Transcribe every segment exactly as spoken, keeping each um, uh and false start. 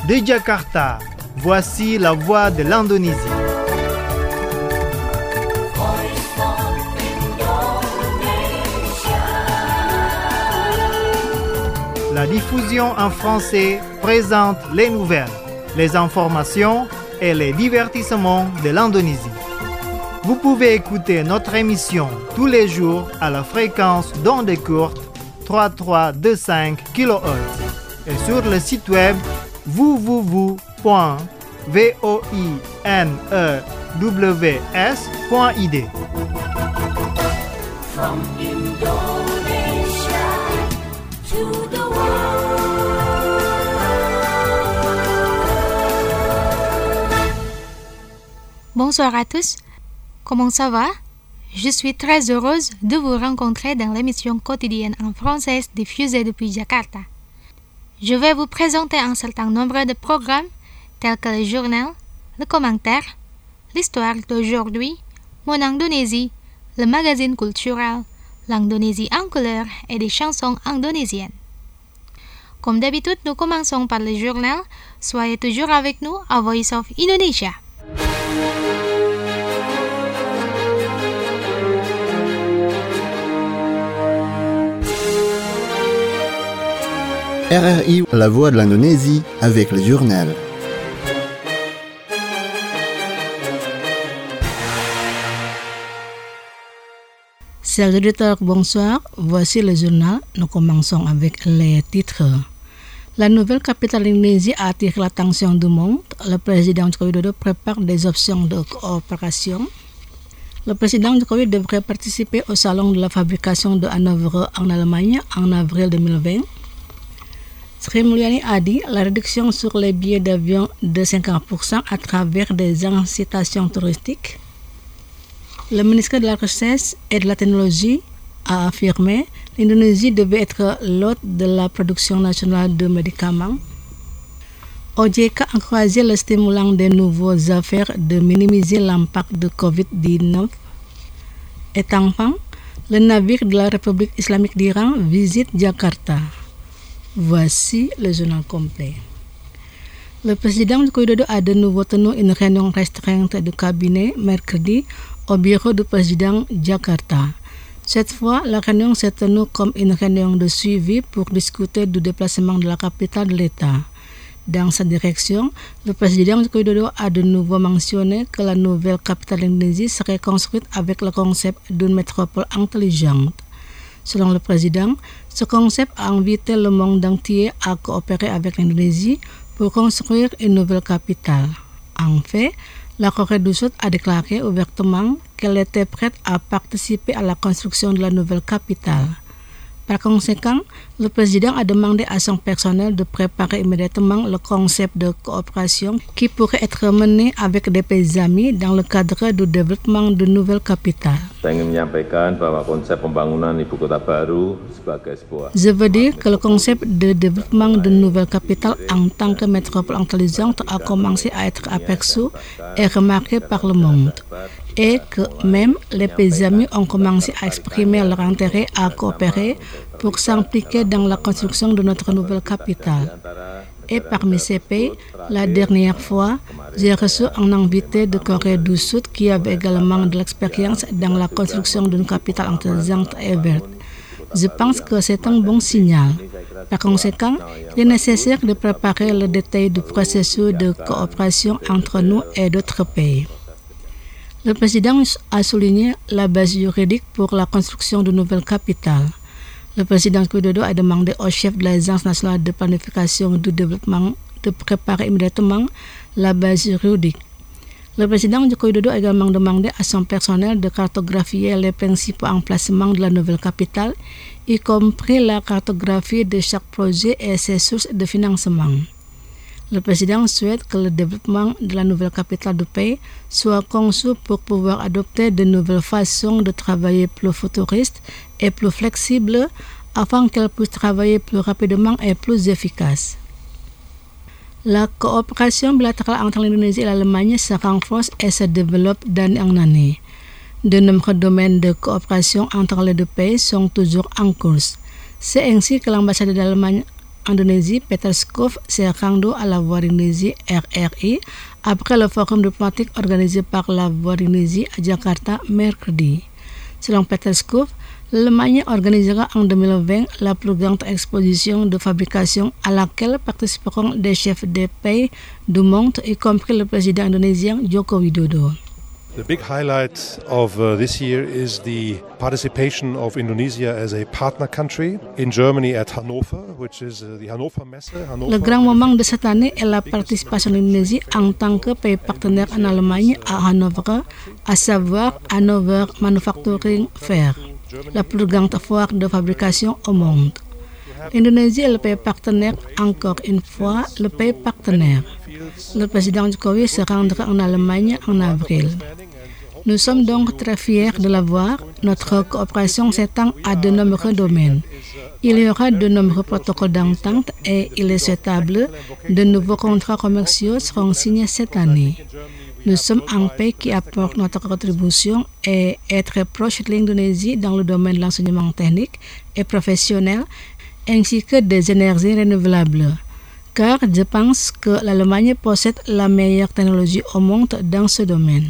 De Jakarta, voici la voix de l'Indonésie. La diffusion en français présente les nouvelles, les informations et les divertissements de l'Indonésie. Vous pouvez écouter notre émission tous les jours à la fréquence d'onde courte trente-trois virgule vingt-cinq kilohertz et sur le site web w w w point voinews point i d. From Indonesia to the world. Bonsoir à tous. Comment ça va? Je suis très heureuse de vous rencontrer dans l'émission quotidienne en français diffusée depuis Jakarta. Je vais vous présenter un certain nombre de programmes tels que le journal, le commentaire, l'histoire d'aujourd'hui, Mon Indonésie, le magazine culturel, l'Indonésie en couleur et des chansons indonésiennes. Comme d'habitude, nous commençons par le journal. Soyez toujours avec nous à Voice of Indonesia. R R I, la voix de l'Indonésie, avec le journal. Chers auditeurs, bonsoir. Voici le journal. Nous commençons avec les titres. La nouvelle capitale d'Indonésie attire l'attention du monde. Le président Joko Widodo prépare des options de coopération. Le président Jokowi devrait participer au salon de la fabrication de Hanovre en Allemagne en avril deux mille vingt. Sri Mulyani a dit la réduction sur les billets d'avion de cinquante pour cent à travers des incitations touristiques. Le ministre de la Recherche et de la Technologie a affirmé que l'Indonésie devait être l'hôte de la production nationale de médicaments. O J K a encouragé le stimulant des nouvelles affaires de minimiser l'impact de covid dix-neuf. Et enfin, le navire de la République islamique d'Iran visite Jakarta. Voici le journal complet. Le président Joko Widodo a de nouveau tenu une réunion restreinte du cabinet mercredi au bureau du président Jakarta. Cette fois, la réunion s'est tenue comme une réunion de suivi pour discuter du déplacement de la capitale de l'État. Dans sa direction, le président Joko Widodo a de nouveau mentionné que la nouvelle capitale d'Indonésie serait construite avec le concept d'une métropole intelligente. Selon le président, ce concept a invité le monde entier à coopérer avec l'Indonésie pour construire une nouvelle capitale. En fait, la Corée du Sud a déclaré ouvertement qu'elle était prête à participer à la construction de la nouvelle capitale. Par conséquent, le président a demandé à son personnel de préparer immédiatement le concept de coopération qui pourrait être mené avec des pays amis dans le cadre du développement de nouvelles capitales. Je veux dire que le concept de développement de nouvelles capitales en tant que métropole intelligente a commencé à être aperçu et remarqué par le monde, et que même les pays amis ont commencé à exprimer leur intérêt à coopérer pour s'impliquer dans la construction de notre nouvelle capitale. Et parmi ces pays, la dernière fois, j'ai reçu un invité de Corée du Sud qui avait également de l'expérience dans la construction d'une capitale intelligente et verte. Je pense que c'est un bon signal. Par conséquent, il est nécessaire de préparer le détail du processus de coopération entre nous et d'autres pays. Le président a souligné la base juridique pour la construction de nouvelles capitales. Le président Joko Widodo a demandé au chef de l'Agence nationale de planification du développement de préparer immédiatement la base juridique. Le président Joko Widodo a également demandé à son personnel de cartographier les principaux emplacements de la nouvelle capitale, y compris la cartographie de chaque projet et ses sources de financement. Le président souhaite que le développement de la nouvelle capitale du pays soit conçu pour pouvoir adopter de nouvelles façons de travailler plus futuristes et plus flexibles afin qu'elle puisse travailler plus rapidement et plus efficace. La coopération bilatérale entre l'Indonésie et l'Allemagne se renforce et se développe d'année en année. De nombreux domaines de coopération entre les deux pays sont toujours en cours. C'est ainsi que l'ambassade d'Allemagne Indonésie, Peter Skov, s'est rendu à la Voix d'Indonésie R R I après le forum diplomatique organisé par la Voix d'Indonésie à Jakarta mercredi. Selon Peter Skov, l'Allemagne organisera en deux mille vingt la plus grande exposition de fabrication à laquelle participeront des chefs des pays du monde, y compris le président indonésien Joko Widodo. The big highlight of uh, this year is the participation of Indonesia as a partner country in Germany at Hannover, which is uh, the Hannover Messe. Hannover Le grand moment de cette année est la participation de l'Indonésie en tant que pays partenaire en Allemagne à Hannover, à savoir Hannover Manufacturing Fair, la plus grande foire de fabrication au monde. L'Indonésie est le pays partenaire, encore une fois, le pays partenaire. Le président Jokowi se rendra en Allemagne en avril. Nous sommes donc très fiers de l'avoir. Notre coopération s'étend à de nombreux domaines. Il y aura de nombreux protocoles d'entente et il est souhaitable de nouveaux contrats commerciaux seront signés cette année. Nous sommes un pays qui apporte notre contribution et est très proche de l'Indonésie dans le domaine de l'enseignement technique et professionnel ainsi que des énergies renouvelables. Car je pense que l'Allemagne possède la meilleure technologie au monde dans ce domaine.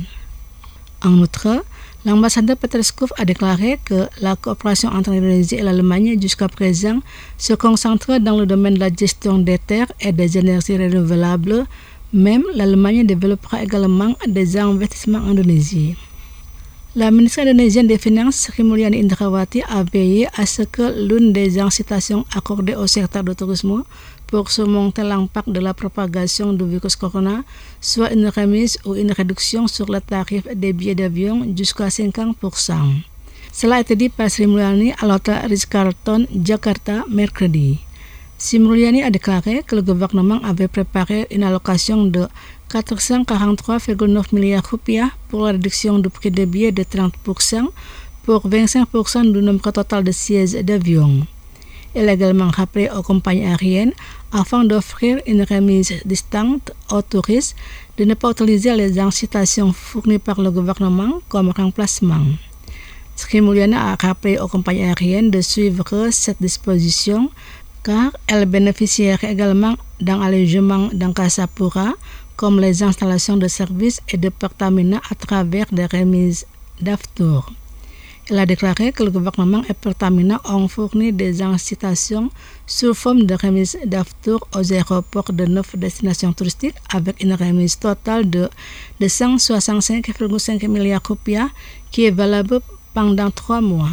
En outre, l'ambassadeur Peter Skov a déclaré que la coopération entre l'Indonésie et l'Allemagne jusqu'à présent se concentre dans le domaine de la gestion des terres et des énergies renouvelables. Même l'Allemagne développera également des investissements en Indonésie. La ministre indonésienne des Finances, Sri Mulyani Indrawati, a veillé à ce que l'une des incitations accordées au secteur du tourisme pour surmonter l'impact de la propagation du virus corona soit une remise ou une réduction sur le tarif des billets d'avion jusqu'à cinquante pour cent. Cela a été dit par Sri Mulyani à l'hôtel Ritz-Carlton, Jakarta, mercredi. Sri Mulyani a déclaré que le gouvernement avait préparé une allocation de quatre cent quarante-trois virgule neuf milliards rupiah pour la réduction du prix des billets de trente pour cent pour vingt-cinq pour cent du nombre total de sièges d'avion. Il a également rappelé aux compagnies aériennes, afin d'offrir une remise distincte aux touristes, de ne pas utiliser les incitations fournies par le gouvernement comme remplacement. Sri Mulyani a rappelé aux compagnies aériennes de suivre cette disposition car elles bénéficieraient également d'un allègement d'Angkasa Pura comme les installations de services et de Pertamina à travers des remises d'Aftur. Il a déclaré que le gouvernement et Pertamina ont fourni des incitations sous forme de remise d'Aftur aux aéroports de neuf destinations touristiques avec une remise totale de, de cent soixante-cinq virgule cinq milliards rupiah qui est valable pendant trois mois.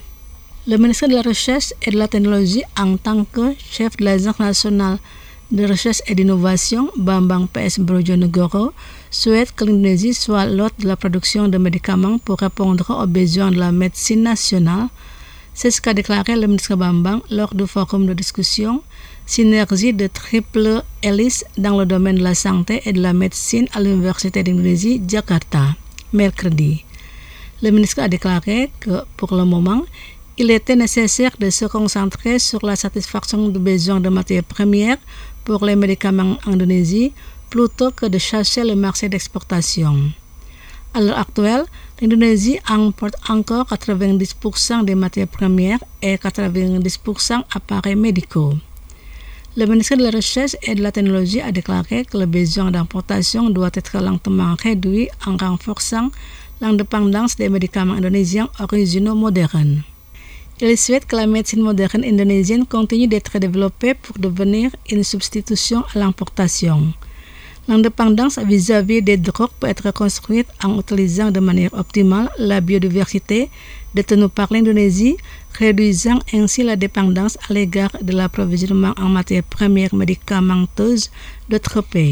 Le ministre de la Recherche et de la Technologie en tant que chef de l'Agence nationale de recherche et d'innovation, Bambang P S Brojonegoro, souhaite que l'Indonésie soit l'hôte de la production de médicaments pour répondre aux besoins de la médecine nationale. C'est ce qu'a déclaré le ministre Bambang lors du forum de discussion Synergie de triple hélice dans le domaine de la santé et de la médecine à l'Université d'Indonésie, Jakarta, mercredi. Le ministre a déclaré que, pour le moment, il était nécessaire de se concentrer sur la satisfaction du besoin de matières premières pour les médicaments en Indonésie plutôt que de chercher le marché d'exportation. À l'heure actuelle, l'Indonésie importe encore quatre-vingt-dix pour cent des matières premières et quatre-vingt-dix pour cent appareils médicaux. Le ministère de la Recherche et de la Technologie a déclaré que le besoin d'importation doit être lentement réduit en renforçant l'indépendance des médicaments indonésiens originaux modernes. Il souhaite que la médecine moderne indonésienne continue d'être développée pour devenir une substitution à l'importation. L'indépendance vis-à-vis des drogues peut être construite en utilisant de manière optimale la biodiversité détenue par l'Indonésie, réduisant ainsi la dépendance à l'égard de l'approvisionnement en matières premières médicamenteuses d'autres pays.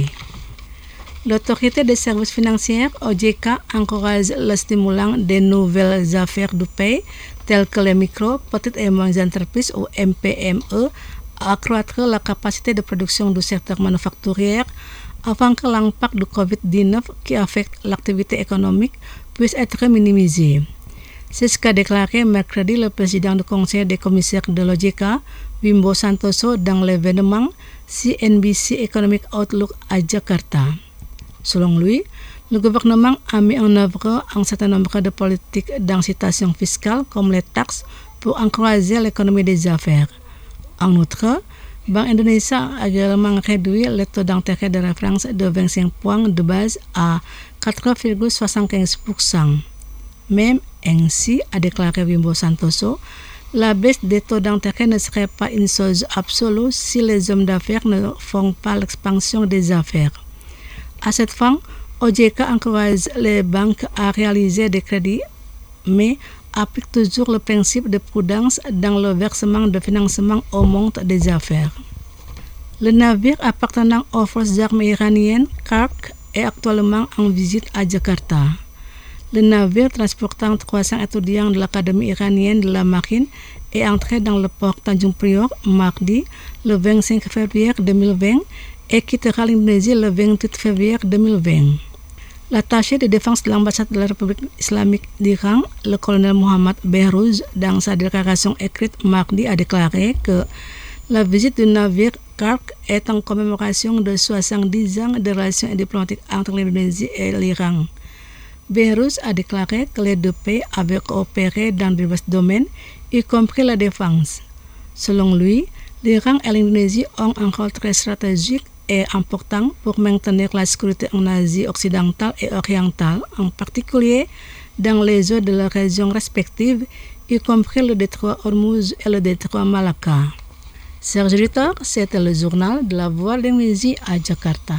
L'autorité des services financiers, O J K, encourage le stimulant des nouvelles affaires du pays, telles que les micro, petites et moyennes entreprises ou M P M E, à accroître la capacité de production du secteur manufacturier afin que l'impact du covid dix-neuf qui affecte l'activité économique puisse être minimisé. C'est ce qu'a déclaré mercredi le président du conseil des commissaires de l'O J K, Wimbo Santoso, dans l'événement C N B C Economic Outlook à Jakarta. Selon lui, le gouvernement a mis en œuvre un certain nombre de politiques d'incitation fiscale comme les taxes pour encourager l'économie des affaires. En outre, Banque Indonésia a également réduit le taux d'intérêt de référence de vingt-cinq points de base à quatre virgule soixante-quinze pour cent. Même ainsi, a déclaré Wimbo Santoso, la baisse des taux d'intérêt ne serait pas une chose absolue si les hommes d'affaires ne font pas l'expansion des affaires. À cette fin, O J K encourage les banques à réaliser des crédits, mais applique toujours le principe de prudence dans le versement de financement au monde des affaires. Le navire appartenant aux forces armées iraniennes, Kark, est actuellement en visite à Jakarta. Le navire transportant trois cents étudiants de l'Académie iranienne de la Marine est entré dans le port Tanjung Priok mardi, le vingt-cinq février deux mille vingt, et quittera l'Indonésie le vingt-huit février deux mille vingt. L'attaché de défense de l'ambassade de la République islamique d'Iran, le colonel Mohammad Behrouz, dans sa déclaration écrite mardi, a déclaré que la visite du navire Kark est en commémoration de soixante-dix ans de relations diplomatiques entre l'Indonésie et l'Iran. Behrouz a déclaré que les deux pays avaient coopéré dans divers domaines, y compris la défense. Selon lui, l'Iran et l'Indonésie ont un rôle très stratégique est important pour maintenir la sécurité en Asie occidentale et orientale, en particulier dans les eaux de leurs régions respectives, y compris le détroit Hormuz et le détroit Malacca. Chers auditeurs, c'était le journal de la Voix de l'Indonésie à Jakarta.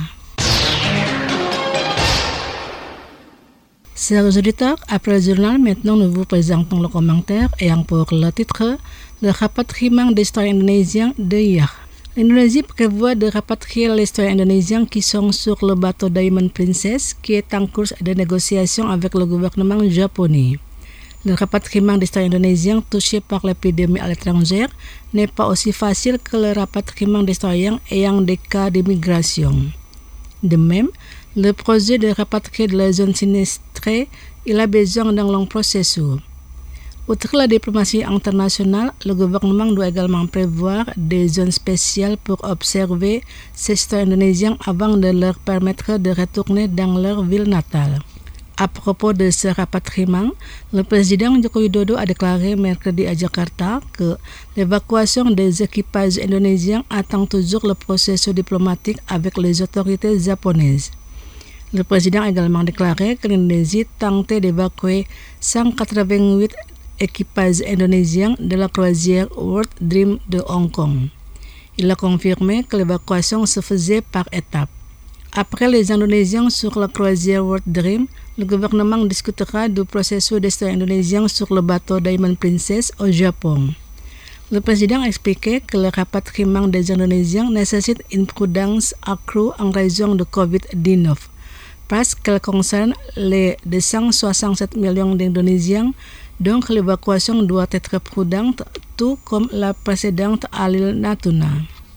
Chers auditeurs, après le journal, maintenant nous vous présentons le commentaire ayant pour le titre « Le rapatriement des citoyens indonésiens de hier ». L'Indonésie prévoit de rapatrier les citoyens indonésiens qui sont sur le bateau Diamond Princess qui est en cours de négociation avec le gouvernement japonais. Le rapatriement des citoyens indonésiens touchés par l'épidémie à l'étranger n'est pas aussi facile que le rapatriement des citoyens ayant des cas d'immigration. De même, le projet de rapatrier de la zone sinistrée, il a besoin d'un long processus. Outre la diplomatie internationale, le gouvernement doit également prévoir des zones spéciales pour observer ces citoyens indonésiens avant de leur permettre de retourner dans leur ville natale. À propos de ce rapatriement, le président Joko Widodo a déclaré mercredi à Jakarta que l'évacuation des équipages indonésiens attend toujours le processus diplomatique avec les autorités japonaises. Le président a également déclaré que l'Indonésie tentait d'évacuer cent quatre-vingt-huit équipages indonésiens de la croisière World Dream de Hong Kong. Il a confirmé que l'évacuation se faisait par étapes. Après les Indonésiens sur la croisière World Dream, le gouvernement discutera du processus des citoyens indonésiens sur le bateau Diamond Princess au Japon. Le président a expliqué que le rapatriement des Indonésiens nécessite une prudence accrue en raison de covid dix-neuf, parce qu'elle concerne les deux cent soixante-sept millions d'Indonésiens. Donc l'évacuation doit être prudente, tout comme la précédente à l'île Natuna.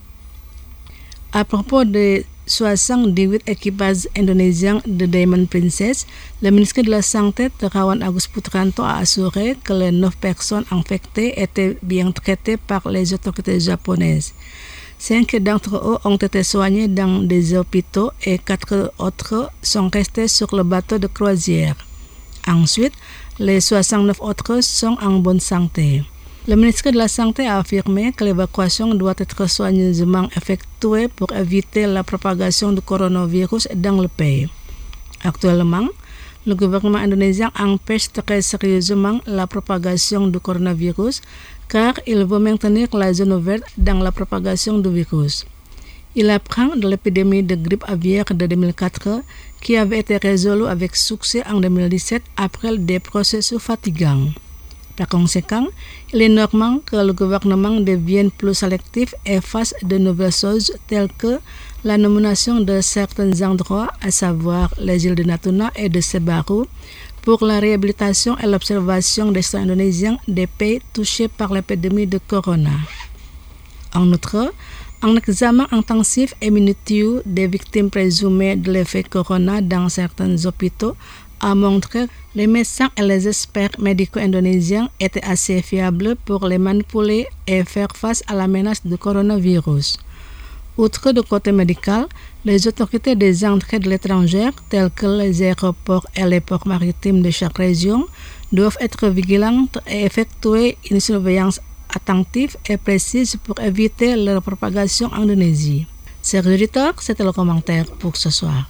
À propos des soixante-dix-huit équipages indonésiens de Diamond Princess, le ministre de la Santé, Terawan Agus Putranto, a assuré que les neuf personnes infectées étaient bien traitées par les autorités japonaises. Cinq d'entre eux ont été soignés dans des hôpitaux et quatre autres sont restés sur le bateau de croisière. Ensuite, les soixante-neuf autres sont en bonne santé. Le ministre de la Santé a affirmé que l'évacuation doit être soigneusement effectuée pour éviter la propagation du coronavirus dans le pays. Actuellement, le gouvernement indonésien empêche très sérieusement la propagation du coronavirus car il veut maintenir la zone verte dans la propagation du virus. Il apprend de l'épidémie de grippe aviaire de deux mille quatre qui avait été résolue avec succès en deux mille dix-sept après des processus fatigants. Par conséquent, il est normal que le gouvernement devienne plus sélectif et fasse de nouvelles choses telles que la nomination de certains endroits, à savoir les îles de Natuna et de Sebaru, pour la réhabilitation et l'observation des citoyens indonésiens des pays touchés par l'épidémie de corona. En outre, un examen intensif et minutieux des victimes présumées de l'effet corona dans certains hôpitaux a montré que les médecins et les experts médicaux indonésiens étaient assez fiables pour les manipuler et faire face à la menace du coronavirus. Outre du côté médical, les autorités des entrées de l'étranger, telles que les aéroports et les ports maritimes de chaque région, doivent être vigilantes et effectuer une surveillance attentive et précise pour éviter leur propagation en Indonésie. Chers auditeurs, c'était le commentaire pour ce soir.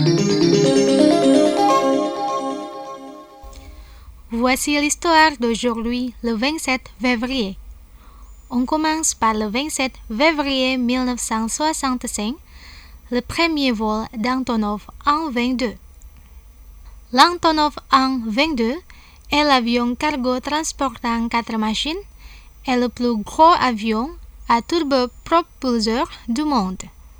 Voici l'histoire d'aujourd'hui, le vingt-sept février. On commence par le vingt-sept février mille neuf cent soixante-cinq, le premier vol d'Antonov An vingt-deux. L'Antonov An vingt-deux est l'avion cargo transportant quatre machines et le plus gros avion à turbopropulseur du monde.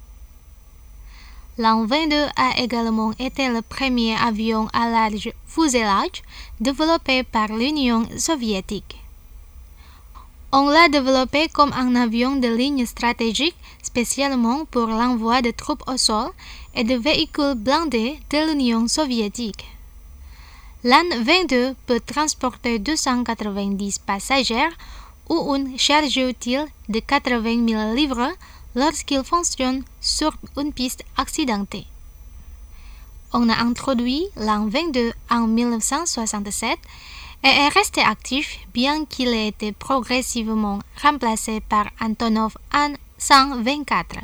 L'An vingt-deux a également été le premier avion à large fuselage développé par l'Union soviétique. On l'a développé comme un avion de ligne stratégique spécialement pour l'envoi de troupes au sol et de véhicules blindés de l'Union soviétique. L'An vingt-deux peut transporter deux cent quatre-vingt-dix passagers ou une charge utile de quatre-vingt mille livres lorsqu'il fonctionne sur une piste accidentée. On a introduit l'An vingt-deux en mille neuf cent soixante-sept et est resté actif bien qu'il ait été progressivement remplacé par Antonov An cent vingt-quatre.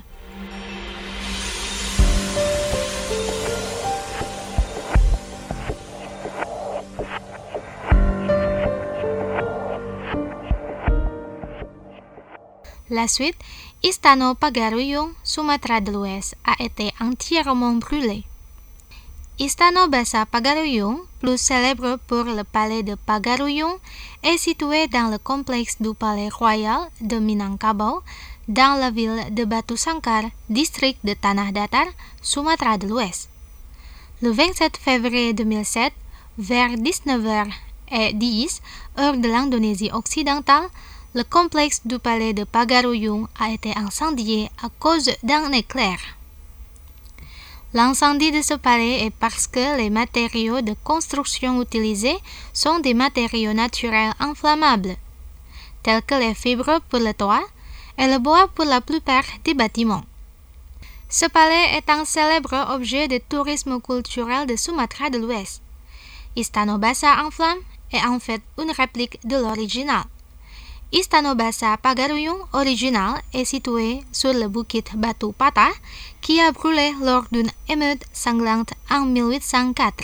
La suite, Istana Pagaruyung, Sumatra de l'Ouest, a été entièrement brûlé. Istana Basa Pagaruyung, plus célèbre pour le palais de Pagaruyung, est situé dans le complexe du palais royal de Minangkabau, dans la ville de Batu Sangkar, district de Tanah Datar, Sumatra de l'Ouest. Le vingt-sept février deux mille sept, vers dix-neuf heures dix, heure de l'Indonésie occidentale, le complexe du palais de Pagaruyung a été incendié à cause d'un éclair. L'incendie de ce palais est parce que les matériaux de construction utilisés sont des matériaux naturels inflammables, tels que les fibres pour le toit et le bois pour la plupart des bâtiments. Ce palais est un célèbre objet de tourisme culturel de Sumatra de l'Ouest. Istana Basa en flammes est en fait une réplique de l'original. Istana Basa Pagaruyung original est situé sur le bukit Batu Patah qui a brûlé lors d'une émeute sanglante en mille huit cent quatre.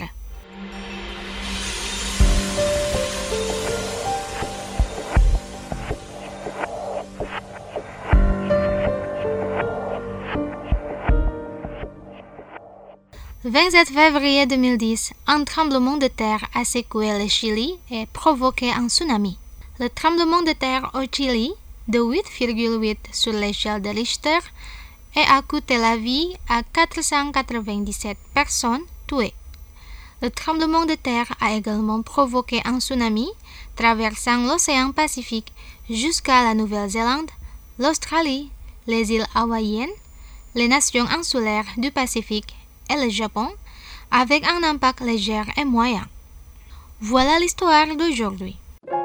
Le vingt-sept février deux mille dix, un tremblement de terre a secoué le Chili et provoqué un tsunami. Le tremblement de terre au Chili, de huit virgule huit sur l'échelle de Richter, a coûté la vie à quatre cent quatre-vingt-dix-sept personnes tuées. Le tremblement de terre a également provoqué un tsunami traversant l'océan Pacifique jusqu'à la Nouvelle-Zélande, l'Australie, les îles hawaïennes, les nations insulaires du Pacifique et le Japon, avec un impact léger et moyen. Voilà l'histoire d'aujourd'hui.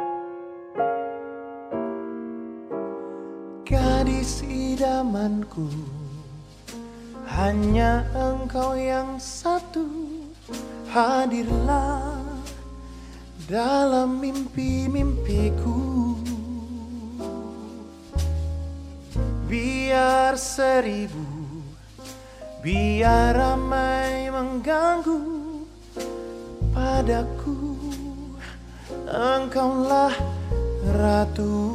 Gadis idamanku, hanya engkau yang satu, hadirlah dalam mimpi-mimpiku. Biar seribu, biar ramai mengganggu, padaku engkaulah ratu.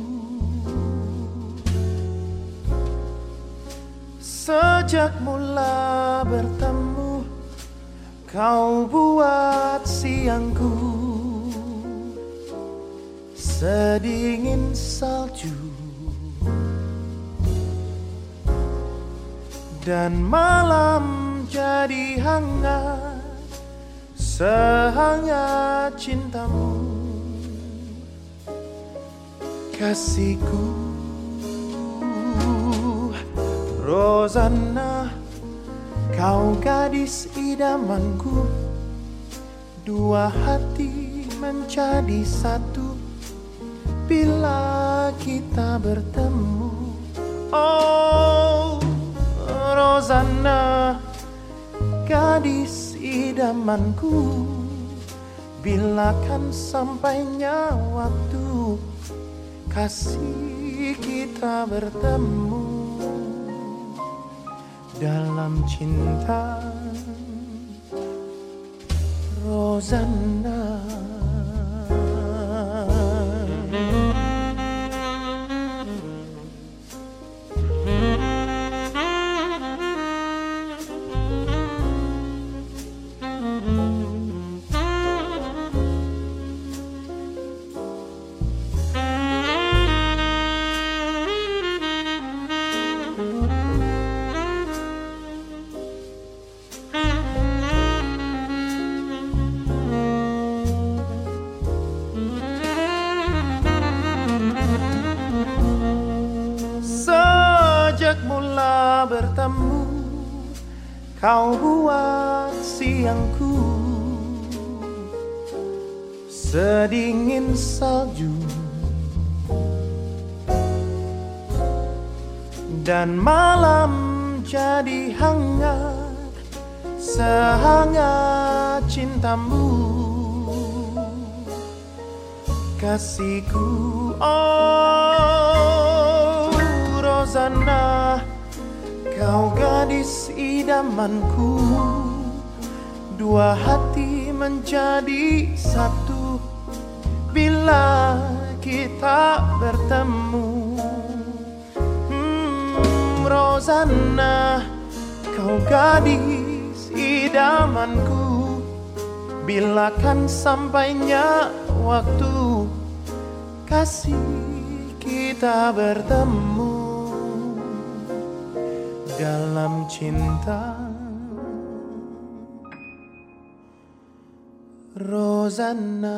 Sejak mula bertemu, kau buat siangku sedingin salju, dan malam jadi hangat sehangat cintamu, kasihku. Rosanna, kau gadis idamanku, dua hati menjadi satu bila kita bertemu. Oh, Rosanna, gadis idamanku, bila kan sampainya waktu kasih kita bertemu dalam cinta. Rosanna. Mula bertemu, kau buat siangku sedingin salju, dan malam jadi hangat sehangat cintamu, kasihku. Oh Rosanna, kau gadis idamanku, dua hati menjadi satu bila kita bertemu. hmm, Rosanna, kau gadis idamanku, bila kan sampainya waktu kasih kita bertemu dalam cinta. Rosanna.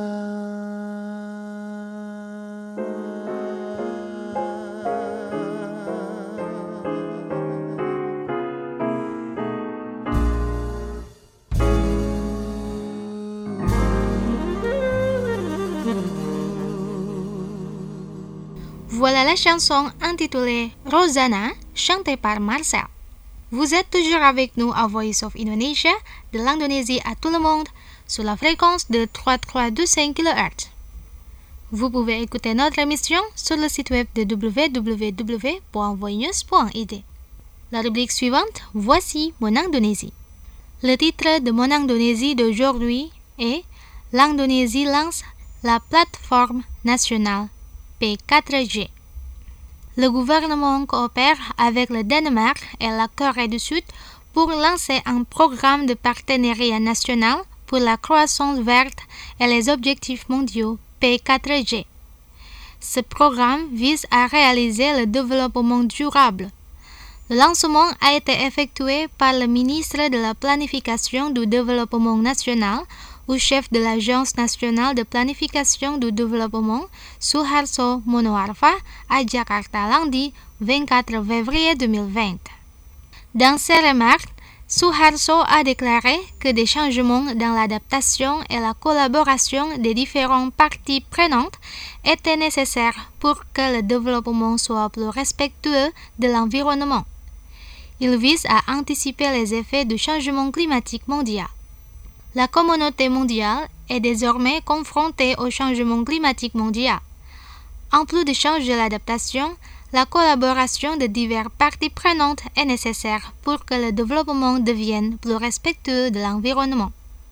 Voilà la chanson intitulée Rosanna, chantée par Marcel. Vous êtes toujours avec nous à Voice of Indonesia, de l'Indonésie à tout le monde, sur la fréquence de trois trois deux cinq kilohertz. Vous pouvez écouter notre émission sur le site web de w w w point voinews point i d. La rubrique suivante, voici Mon Indonésie. Le titre de Mon Indonésie d'aujourd'hui est L'Indonésie lance la plateforme nationale P quatre G. Le gouvernement coopère avec le Danemark et la Corée du Sud pour lancer un programme de partenariat national pour la croissance verte et les objectifs mondiaux P quatre G. Ce programme vise à réaliser le développement durable. Le lancement a été effectué par le ministre de la Planification du Développement National ou chef de l'Agence nationale de planification du développement, Suharto Monoarfa, à Jakarta lundi vingt-quatre février deux mille vingt. Dans ses remarques, Suharto a déclaré que des changements dans l'adaptation et la collaboration des différentes parties prenantes étaient nécessaires pour que le développement soit plus respectueux de l'environnement. Il vise à anticiper les effets du changement climatique mondial. La communauté mondiale est désormais confrontée au changement climatique mondial. En plus de changer l'adaptation, la collaboration de diverses parties prenantes est nécessaire pour que le développement devienne plus respectueux de l'environnement.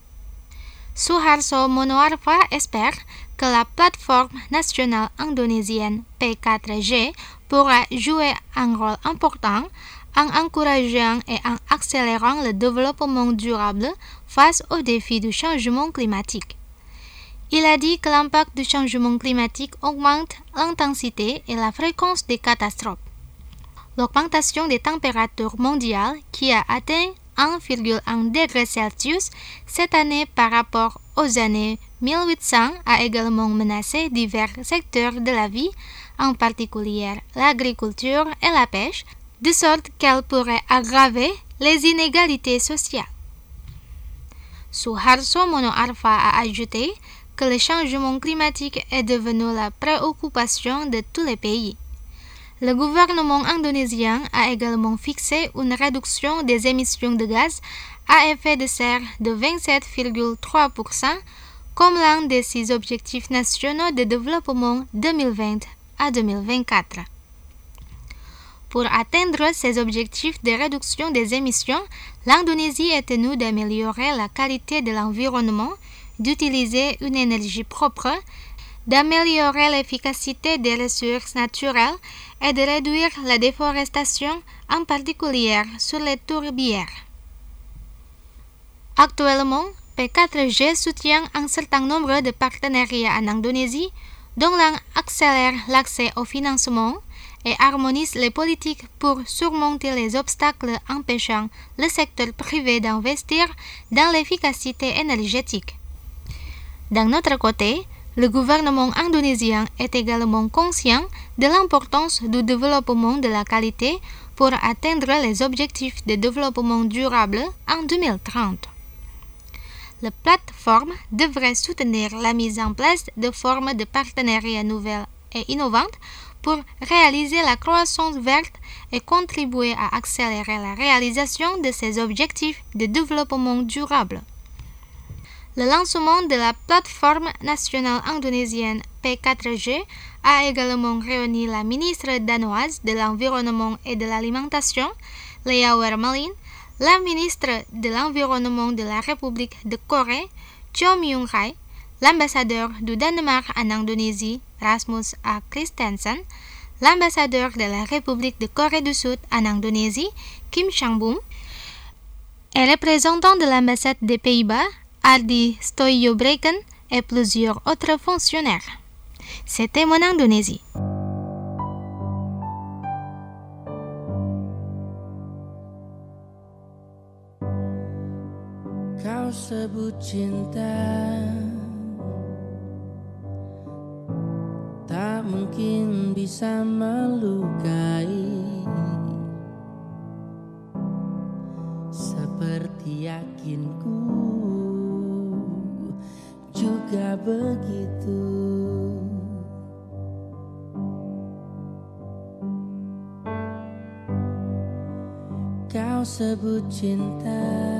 Suharto Monoarfa espère que la plateforme nationale indonésienne P quatre G pourra jouer un rôle important en encourageant et en accélérant le développement durable face aux défis du changement climatique. Il a dit que l'impact du changement climatique augmente l'intensité et la fréquence des catastrophes. L'augmentation des températures mondiales qui a atteint un virgule un degré Celsius cette année par rapport aux années mille huit cents a également menacé divers secteurs de la vie, en particulier l'agriculture et la pêche, de sorte qu'elle pourrait aggraver les inégalités sociales. Suharto Monoarfa a ajouté que le changement climatique est devenu la préoccupation de tous les pays. Le gouvernement indonésien a également fixé une réduction des émissions de gaz à effet de serre de vingt-sept virgule trois pour cent comme l'un de ses objectifs nationaux de développement deux mille vingt à deux mille vingt-quatre. Pour atteindre ces objectifs de réduction des émissions, l'Indonésie est tenue d'améliorer la qualité de l'environnement, d'utiliser une énergie propre, d'améliorer l'efficacité des ressources naturelles et de réduire la déforestation, en particulier sur les tourbières. Actuellement, P quatre G soutient un certain nombre de partenariats en Indonésie, dont l'un accélère l'accès au financement et harmonise les politiques pour surmonter les obstacles empêchant le secteur privé d'investir dans l'efficacité énergétique. D'un autre côté, le gouvernement indonésien est également conscient de l'importance du développement de la qualité pour atteindre les objectifs de développement durable en deux mille trente. La plateforme devrait soutenir la mise en place de formes de partenariats nouvelles et innovantes pour réaliser la croissance verte et contribuer à accélérer la réalisation de ces objectifs de développement durable. Le lancement de la plateforme nationale indonésienne P quatre G a également réuni la ministre danoise de l'Environnement et de l'Alimentation, Lea Wermelin, la ministre de l'Environnement de la République de Corée, Cho Myung-rae, l'ambassadeur du Danemark en Indonésie, Rasmus A. Christensen, l'ambassadeur de la République de Corée du Sud en Indonésie, Kim Sang-boom, et représentant de l'ambassade des Pays-Bas, Ardi Stoyjobreken, et plusieurs autres fonctionnaires. C'était mon Indonésie. Kau sebut cinta, tak mungkin bisa melukai, seperti yakinku juga begitu. Kau sebut cinta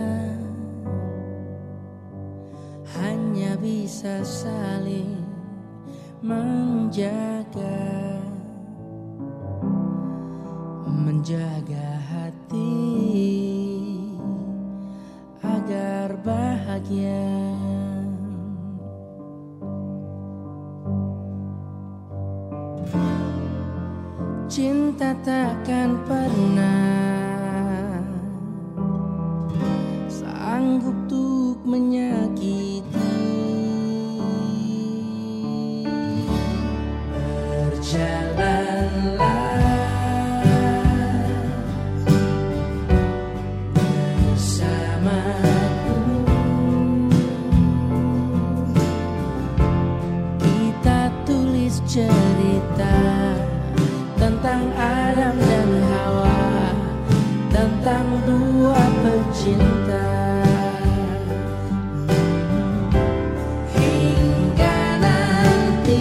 hanya bisa saling menjaga, menjaga hati agar bahagia. Cinta takkan pernah sanggup untuk menyakiti. Berjalanlah bersamaku, kita tulis cerita tentang Adam dan Hawa, tentang dua pecinta. Hingga nanti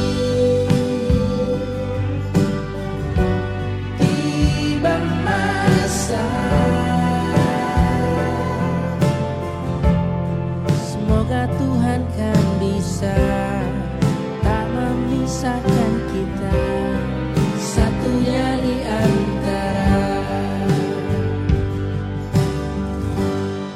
tiba masa, semoga Tuhan kan bisa tak memisahkan kita, satunya di antara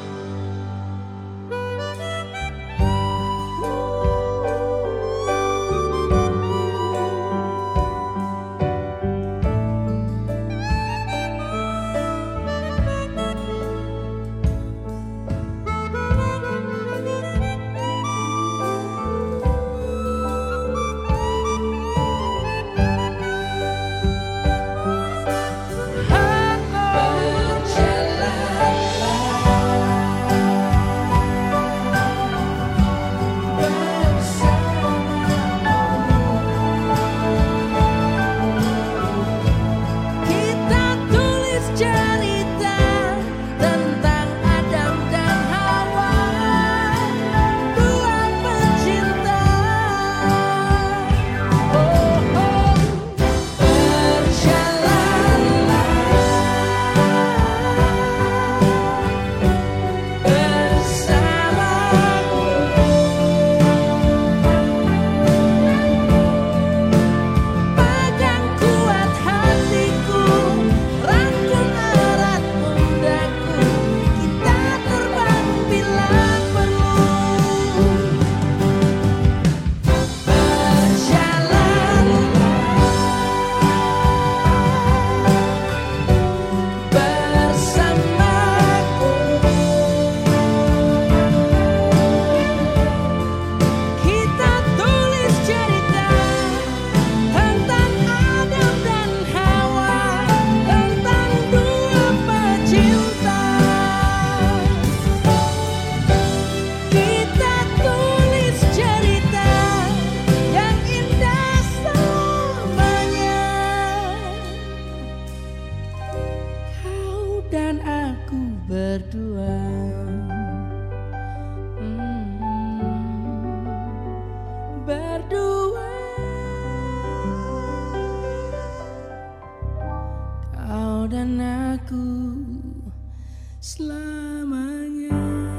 selamanya.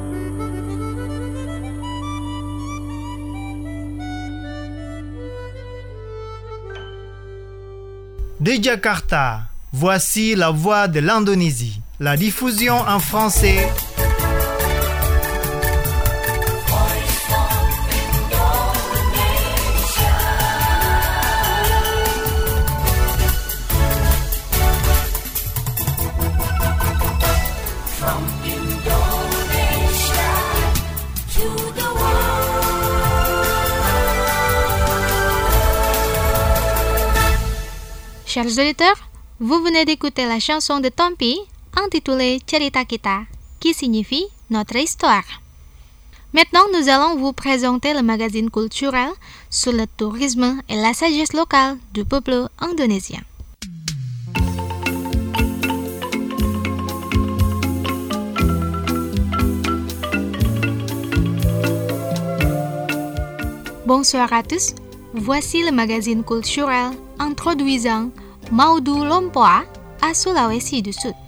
De Jakarta, voici la voix de l'Indonésie. La diffusion en français. From Indonesia to the world. Chers auditeurs, vous venez d'écouter la chanson de Tompi intitulée Cerita Kita, qui signifie notre histoire. Maintenant, nous allons vous présenter le magazine culturel sur le tourisme et la sagesse locale du peuple indonésien. Bonsoir à tous, voici le magazine culturel introduisant Maudu Lompoa à Sulawesi du Sud.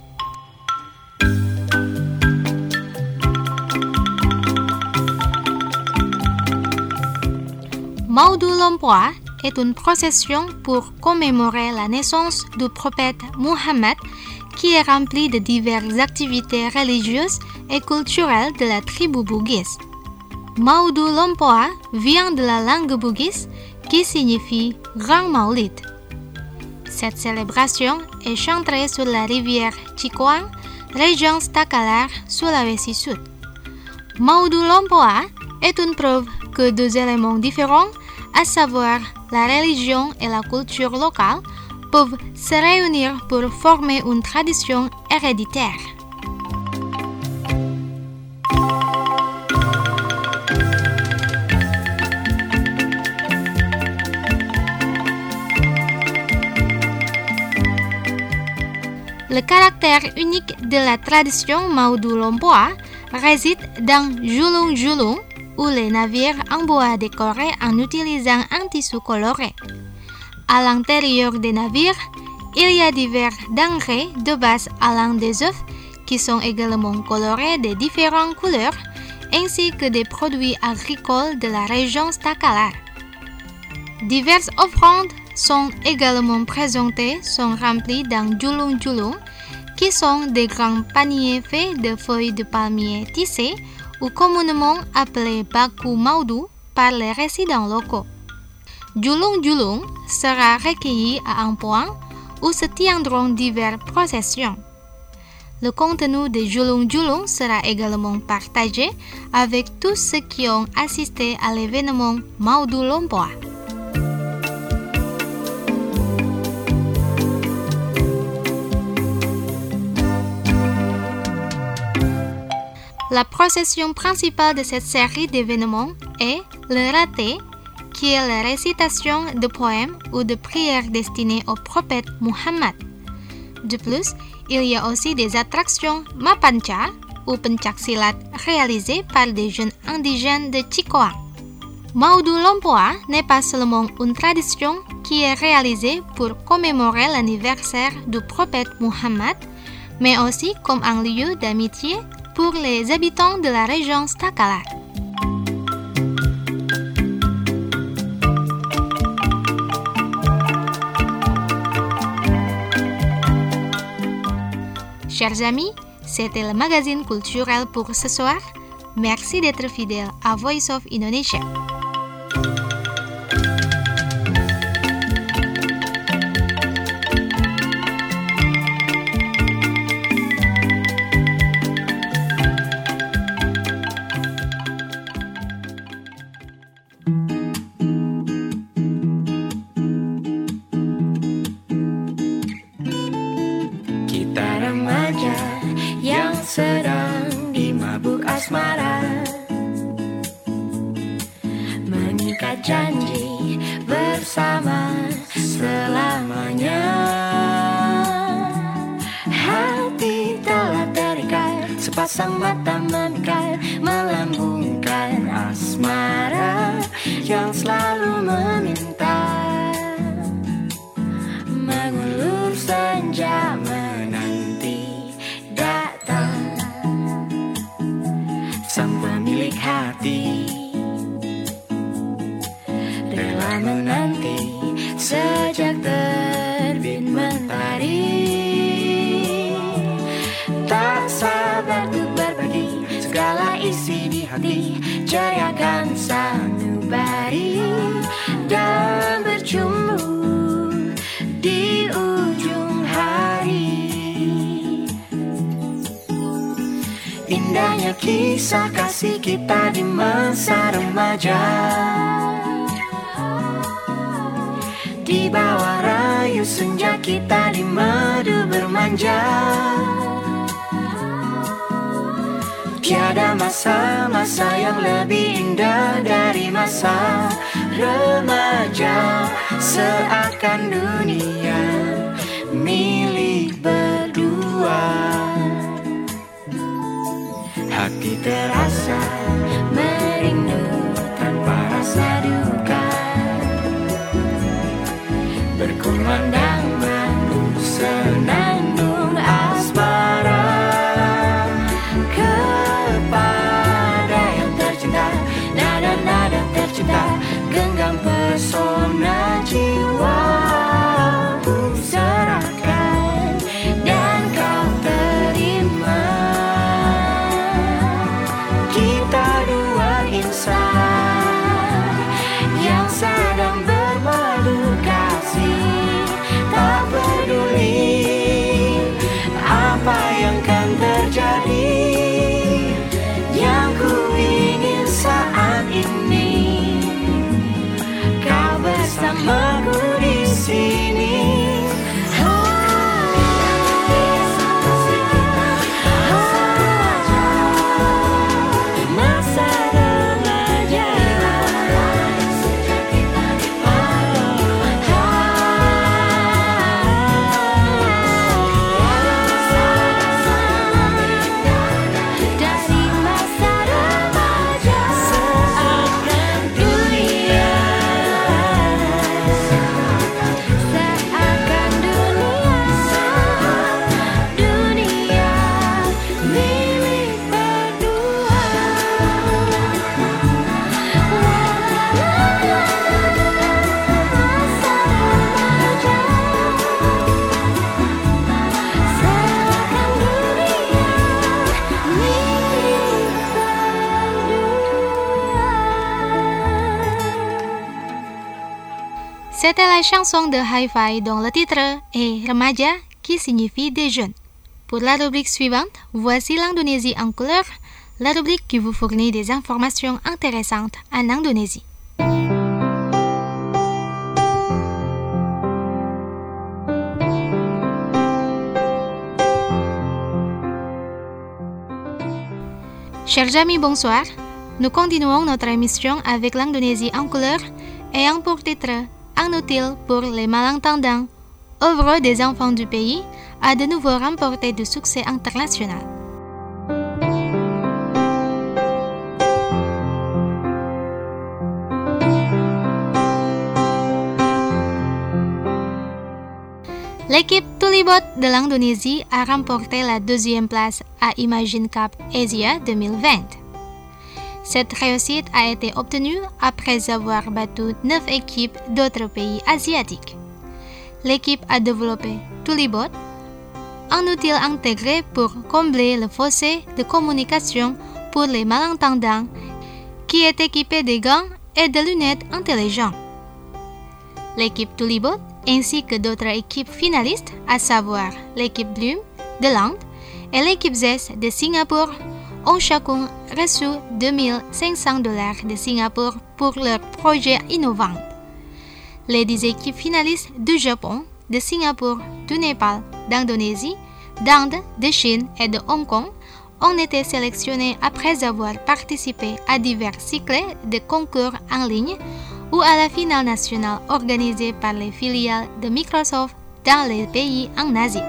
Maudu Lompoa est une procession pour commémorer la naissance du prophète Muhammad qui est remplie de diverses activités religieuses et culturelles de la tribu Bugis. Maudu Lompoa vient de la langue Bugis qui signifie Grand Maulid. Cette célébration est chantée sur la rivière Cikuang, région Takalar, Sulawesi Sud. Maudu Lompoa est une preuve que deux éléments différents, à savoir la religion et la culture locale, peuvent se réunir pour former une tradition héréditaire. Le caractère unique de la tradition Maudu Lompoa réside dans Julung Julung, où les navires en bois décorés en utilisant un tissu coloré. À l'intérieur des navires, il y a divers denrées de base allant des œufs qui sont également colorés de différentes couleurs, ainsi que des produits agricoles de la région Takalar. Diverses offrandes sont également présentées, sont remplies dans Julung Julung, qui sont des grands paniers faits de feuilles de palmier tissées ou communément appelés baku maudu par les résidents locaux. Julung Julung sera recueilli à un point où se tiendront diverses processions. Le contenu de Julung Julung sera également partagé avec tous ceux qui ont assisté à l'événement Maudu Lompoa. La procession principale de cette série d'événements est le raté, qui est la récitation de poèmes ou de prières destinées au prophète Muhammad. De plus, il y a aussi des attractions mapanca ou pencak silat réalisées par des jeunes indigènes de Cikuang. Maudu Lompoa n'est pas seulement une tradition qui est réalisée pour commémorer l'anniversaire du prophète Muhammad, mais aussi comme un lieu d'amitié pour les habitants de la région Takalar. Chers amis, c'était le magazine culturel pour ce soir. Merci d'être fidèles à Voice of Indonesia. Sedang dimabuk asmara, mengikat janji bersama selamanya. Hati telah terikat, sepasang mata memikat, melambungkan asmara yang selalu meminta. Mengulur senja menanti datang. telah menanti sejak terbit mentari. Tak sabar untuk berbagi segala isi di hati, ceriakan sanubari dan berjumpa di ujung hari. Indahnya kisah kasih kita di masa remaja, di bawah rayu senja kita di madu bermanja. Tiada masa-masa yang lebih indah dari masa remaja. Seakan dunia milik berdua. Hati terasa merindu tanpa rasa duka, berkumandang madu senandung asmara. Nada-nada tercipta, genggam pesona jiwa ku serahkan dan kau terima. Kita dua insan yang sedang bermadu kasih, tak peduli apa yang kan terjadi. Yang ku ingin saat ini kau bersamaku di sini. Masa remaja, dari masa remaja seakan dunia, seakan dunia, dunia milik berdua. Masa remaja, seakan dunia milik C'était la chanson de Hi-Fi dont le titre est Remaja, qui signifie des jeunes. Pour la rubrique suivante, voici l'Indonésie en couleur, la rubrique qui vous fournit des informations intéressantes en Indonésie. Chers amis, bonsoir. Nous continuons notre émission avec l'Indonésie en couleur ayant pour titre Un outil pour les malentendants, œuvre des enfants du pays, a de nouveau remporté du succès international. L'équipe Tulibot de l'Indonésie a remporté la deuxième place à Imagine Cup Asia deux mille vingt. Cette réussite a été obtenue après avoir battu neuf équipes d'autres pays asiatiques. L'équipe a développé Tulibot, un outil intégré pour combler le fossé de communication pour les malentendants qui est équipé de gants et de lunettes intelligentes. L'équipe Tulibot ainsi que d'autres équipes finalistes, à savoir l'équipe Bloom de l'Inde et l'équipe Zest de Singapour, ont chacun reçu deux mille cinq cents dollars de Singapour pour leur projet innovant. Les dix équipes finalistes du Japon, de Singapour, du Népal, d'Indonésie, d'Inde, de Chine et de Hong Kong ont été sélectionnées après avoir participé à divers cycles de concours en ligne ou à la finale nationale organisée par les filiales de Microsoft dans les pays en Asie.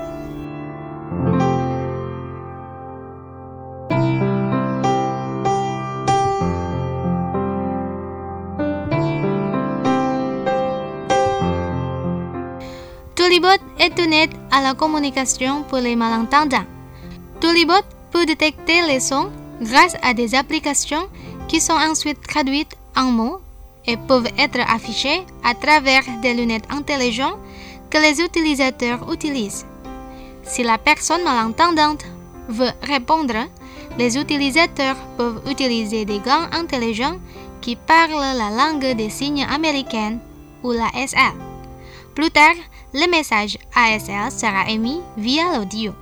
Tulibot est une aide à la communication pour les malentendants. Tulibot peut détecter les sons grâce à des applications qui sont ensuite traduites en mots et peuvent être affichés à travers des lunettes intelligentes que les utilisateurs utilisent. Si la personne malentendante veut répondre, les utilisateurs peuvent utiliser des gants intelligents qui parlent la langue des signes américaine ou la A S L. Plus tard, le message A S L sera émis via l'audio.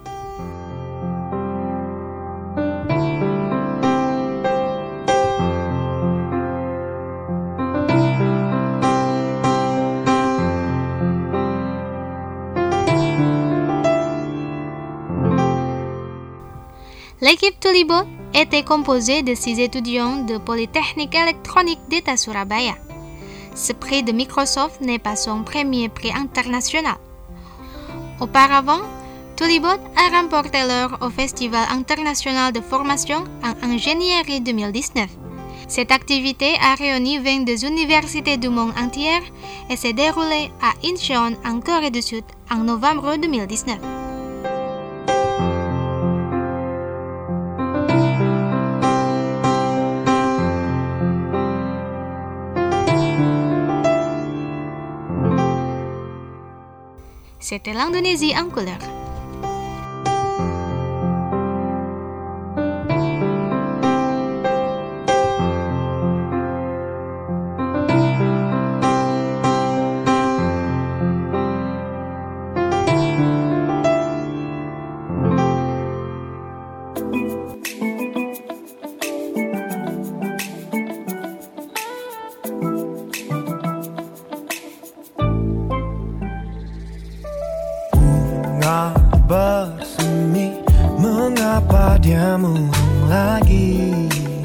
L'équipe Tulibot était composée de six étudiants de Polytechnique électronique d'État Surabaya. Ce prix de Microsoft n'est pas son premier prix international. Auparavant, Tulibot a remporté l'or au Festival international de formation en ingénierie deux mille dix-neuf. Cette activité a réuni vingt-deux universités du monde entier et s'est déroulée à Incheon en Corée du Sud en novembre deux mille dix-neuf. C'était l'Indonésie en couleur. Bersemi, mengapa dia murung lagi?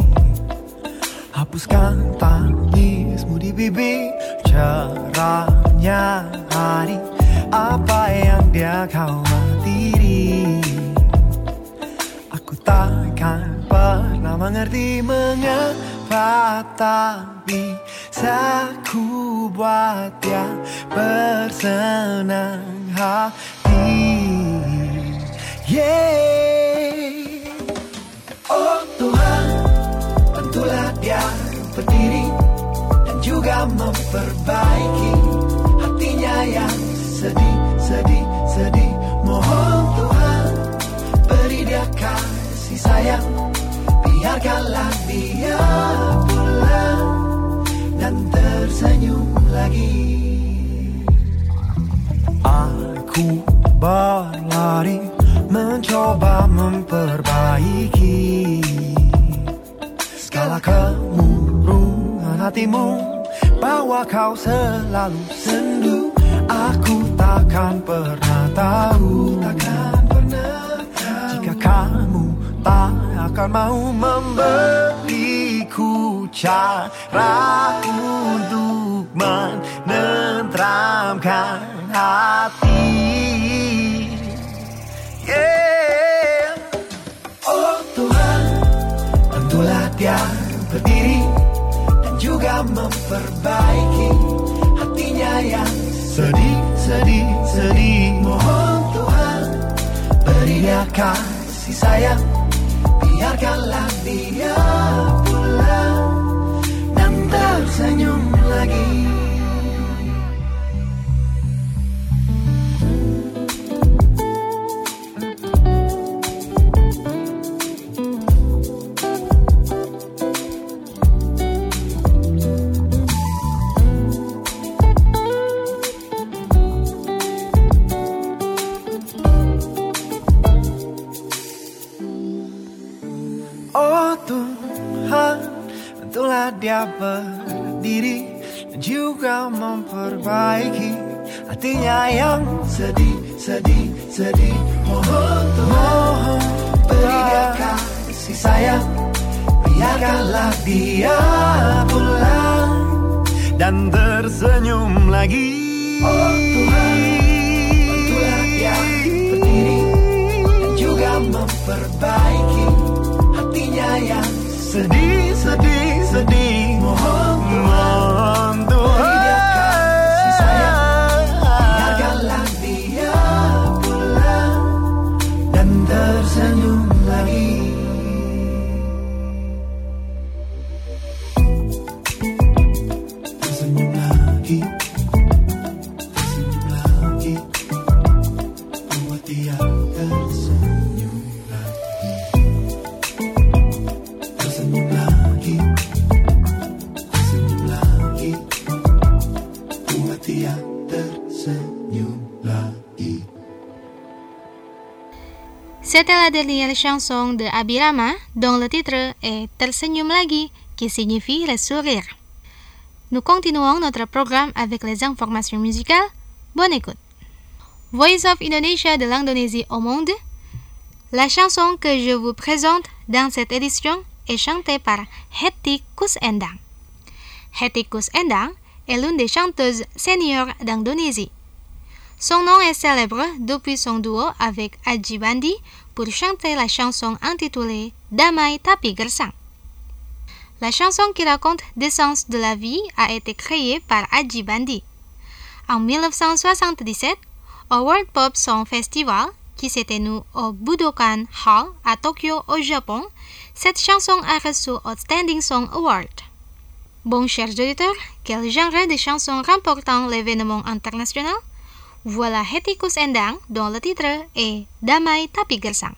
Hapuskan tangismu di bibir, cerahnya hari, apa yang dia khawatiri? Aku takkan pernah mengerti mengapa, tapi bisa ku buat dia bersenang hati. Yeah. Oh Tuhan, bantulah dia berdiri dan juga memperbaiki hatinya yang sedih, sedih, sedih. Mohon Tuhan, beri dia kasih sayang, biarkanlah dia pulang dan tersenyum lagi. Aku berlari mencoba memperbaiki segala kemurungan hatimu, bahwa kau selalu sendu. Aku takkan pernah tahu, takkan pernah tahu, jika kamu tak akan mau memberiku cara untuk menenteramkan hati. Yeah. Oh Tuhan, bantulah dia berdiri dan juga memperbaiki hatinya yang sedih, sedih, sedih. Mohon Tuhan, beri dia kasih sayang, biarkanlah dia pulang dan tersenyum lagi. Dia berdiri dan juga memperbaiki hatinya yang sedih, sedih, sedih. Mohon Tuhan, beri dia kasih sayang, biarkanlah dia pulang dan tersenyum lagi. Oh Tuhan, bantulah dia berdiri dan juga memperbaiki hatinya yang sedih, sedih, sedih. Mohon Tuhan, beri dia kasih sayang, biarkanlah dia pulang dan tersenyum lagi. C'était la dernière chanson de Abirama dont le titre est Tersenyum lagi, qui signifie le sourire. Nous continuons notre programme avec les informations musicales. Bonne écoute. Voice of Indonesia de l'Indonésie au monde. La chanson que je vous présente dans cette édition est chantée par Hetty Koes Endang. Hetty Koes Endang est l'une des chanteuses seniors d'Indonésie. Son nom est célèbre depuis son duo avec Aji Bandi pour chanter la chanson intitulée Damai Tapi Gersang. La chanson qui raconte l'essence de la vie a été créée par Aji Bandi. En dix-neuf cent soixante-dix-sept, au World Pop Song Festival, qui s'est tenu au Budokan Hall à Tokyo au Japon, cette chanson a reçu Outstanding Song Award. Bon, chers auditeurs, quel genre de chanson remportant l'événement international? Voilà Hetty Koes Endang dont le titre est Damai Tapi Gersang.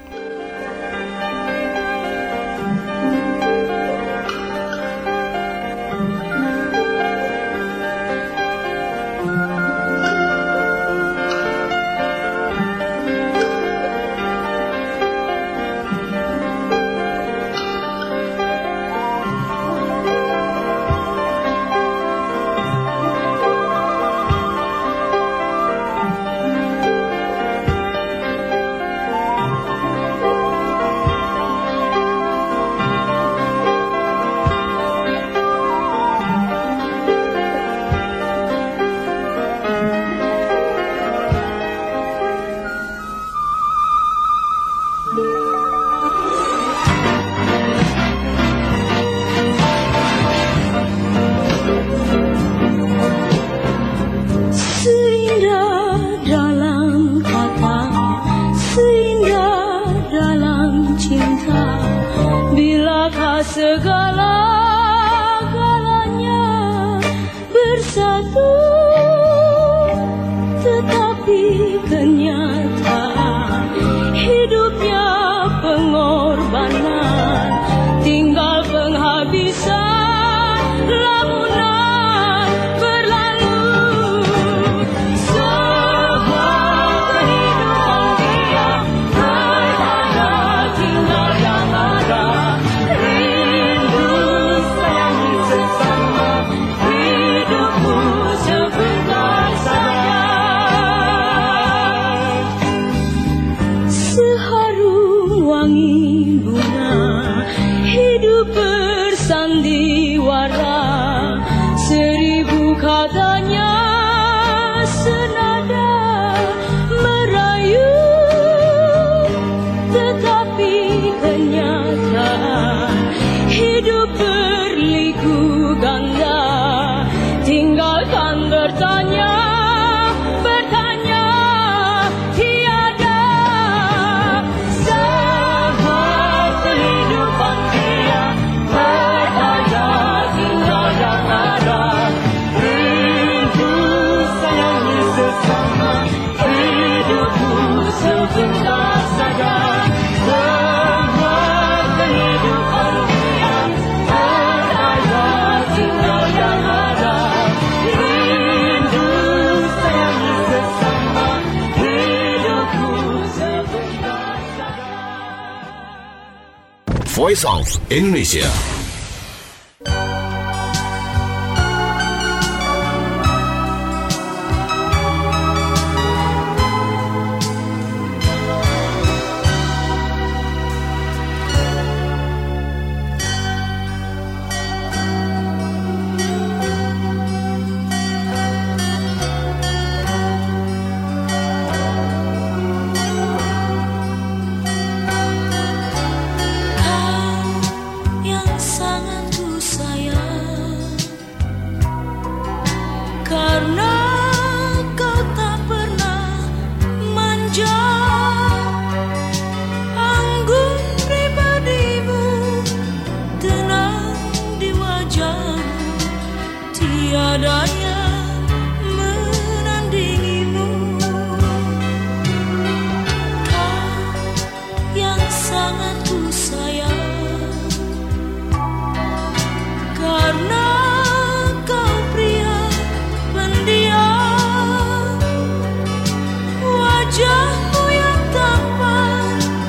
Segala-galanya bersatu, tetapi kenyataan hidupnya pengorbanan, tinggal penghabisan lamunan berlalu. Sebuah kehidupan dia berada, tinggal yang ada. Bersandiwara, seribu katanya senada merayu, tetapi kenyataan hidup berliku ganda, tinggalkan bertanya, bertanya tiada. Sebuah kehidupan dia berada, tinggal yang ada. Rindu sayangi sesama, hidupku sebentar saja. Sebuah kehidupan dia berada, tinggal yang ada. Rindu sayangi sesama, hidupku sebentar saja. Voice of Indonesia. Wajahmu yang tampan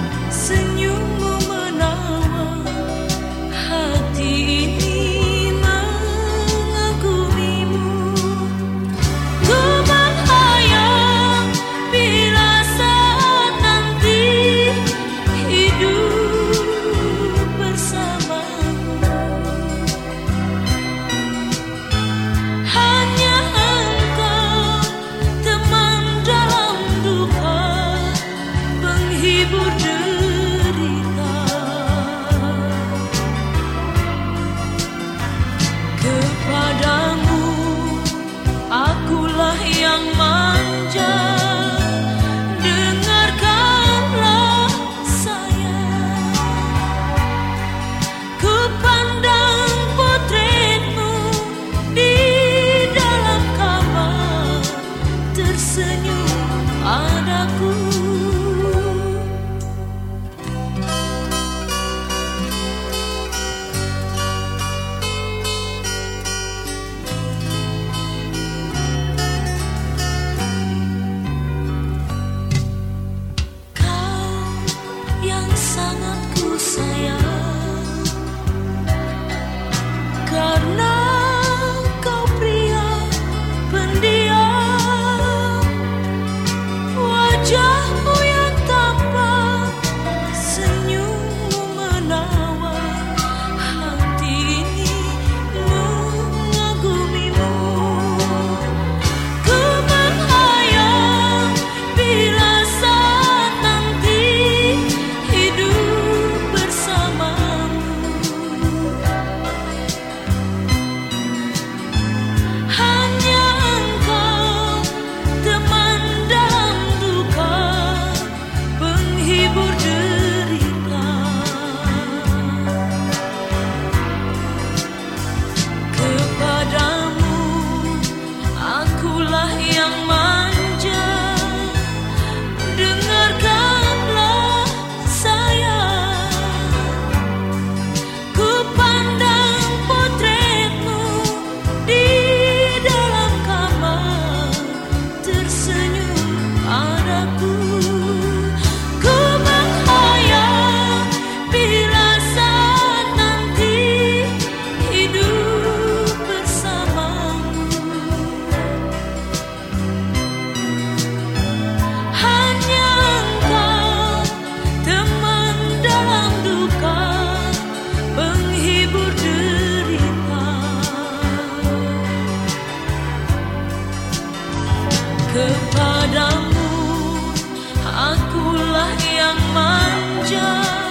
Kepadamu akulah yang manja,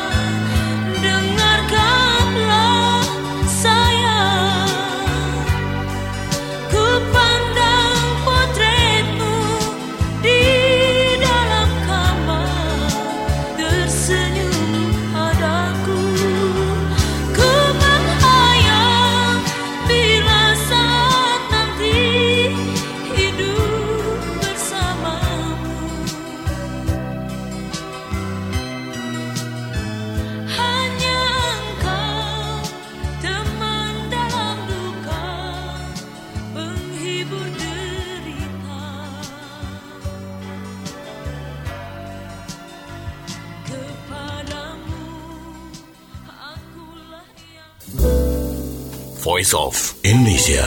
dengarkanlah sayang. Ku pandang potretmu di dalam kamar, tersenyum padaku. Ku menghayal bila saat nanti hidup bersamamu. Hanya engkau teman dalam duka, penghibur derita. Kepadamu akulah yang Voice of Indonesia.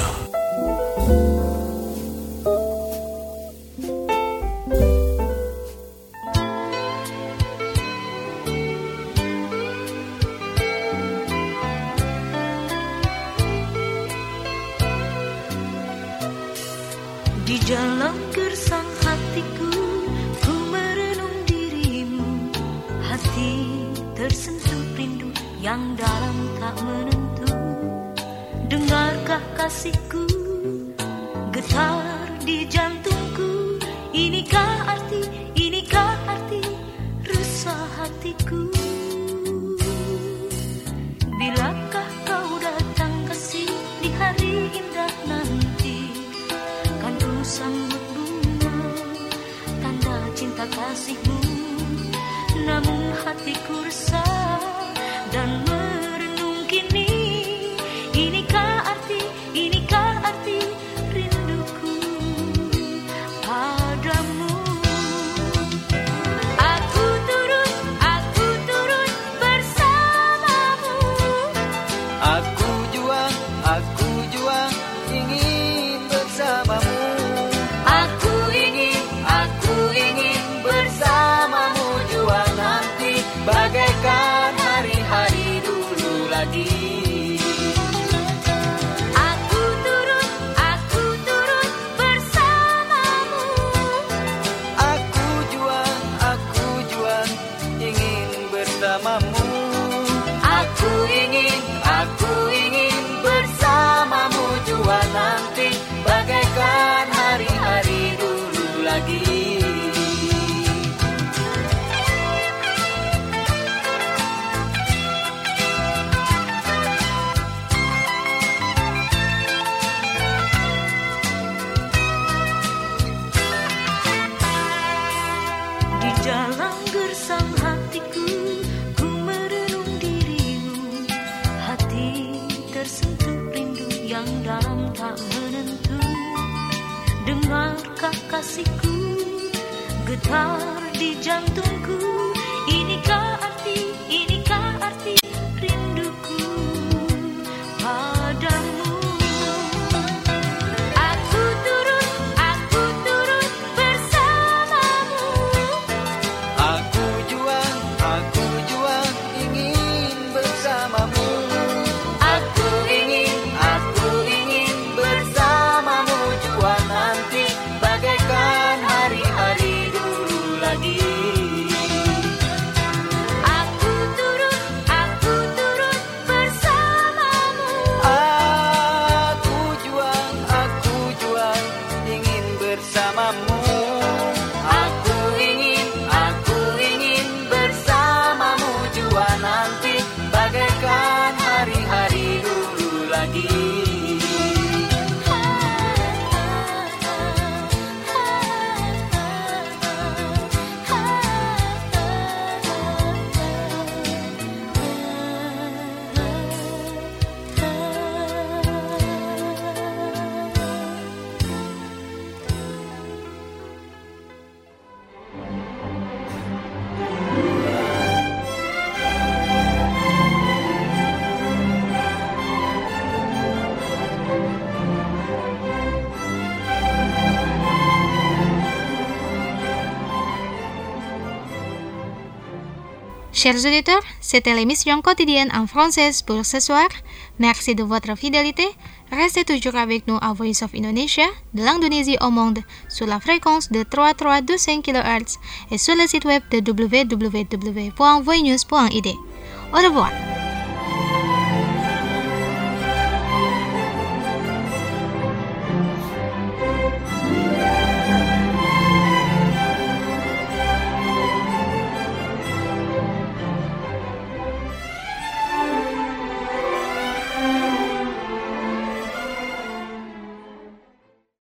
di dalam gersang hatiku, ku merenung dirimu. Hati tersentuh rindu yang dalam tak menentu. Dengarkah kasihku, getar di jantungku. Inikah arti, inikah arti resah hatiku. Bilakah kau datang kasih di hari indah nanti, kan ku sambut bunga tanda cinta kasihmu. Namun hatiku resah dan merenung kini. Inikah arti, inikah arti rinduku padamu. Aku turut, aku turut bersamamu. Aku juang, aku juang ingin bersamamu. Aku ingin, aku ingin Bersamamu juang nanti bagaikan hari-hari dulu lagi. Aku turut, aku turut bersamamu. Aku juang, aku juang ingin bersamamu. Aku ingin, aku ingin bersamamu juang nanti bagaikan hari-hari dulu lagi. Di dalam gersang hatiku, ku merenung dirimu. Hati tersentuh rindu yang dalam tak menentu. Dengarkah kasihku, getar di jantungku. Inikah arti, inikah arti rinduku padamu. Aku turut, aku turut bersamamu. Aku juang, aku juang ingin bersamamu. Aku ingin, aku ingin bersamamu juang nanti bagaikan hari-hari dulu lagi. Aku turut, aku turut bersamamu. Aku juang, aku juang ingin bersamamu. Aku ingin, aku ingin bersamamu juang nanti bagaikan hari-hari dulu lagi. Chers auditeurs, c'était l'émission quotidienne en français pour ce soir. Merci de votre fidélité. Restez toujours avec nous à Voice of Indonesia, de l'Indonésie au monde, sur la fréquence de trois virgule trois deux cinq kilohertz et sur le site web de w w w point voinews point i d. Au revoir.